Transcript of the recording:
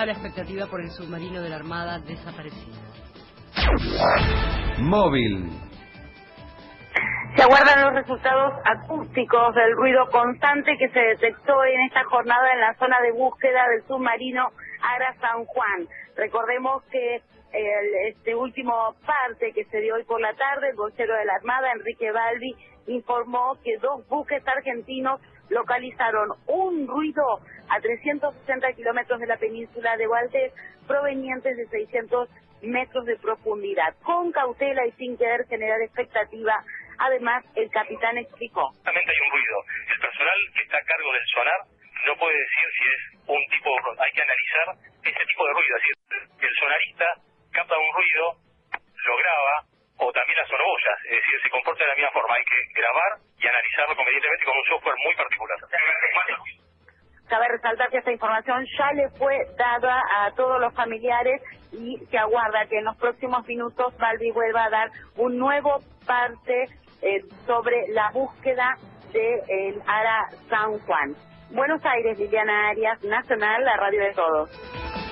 toda la expectativa por el submarino de la Armada desaparecido. Móvil. Se aguardan los resultados acústicos del ruido constante que se detectó en esta jornada en la zona de búsqueda del submarino Ara San Juan. Recordemos que este último parte que se dio hoy por la tarde, el vocero de la Armada, Enrique Balbi, informó que 2 buques argentinos localizaron un ruido a 360 kilómetros de la península de Valdés, provenientes de 600 metros de profundidad. Con cautela y sin querer generar expectativa, además, el capitán explicó. Hay un ruido. El personal que está a cargo del sonar no puede decir si es un tipo, hay que analizar ese tipo de ruido. Es decir, el sonarista capta un ruido, lo graba, o también las sonoboyas. Es decir, se comporta de la misma forma. Hay que grabar y analizarlo convenientemente con un software muy particular. Cabe resaltar que esta información ya le fue dada a todos los familiares y se aguarda que en los próximos minutos Balbi vuelva a dar un nuevo parte sobre la búsqueda del Ara San Juan. Buenos Aires, Liliana Arias, Nacional, la radio de todos.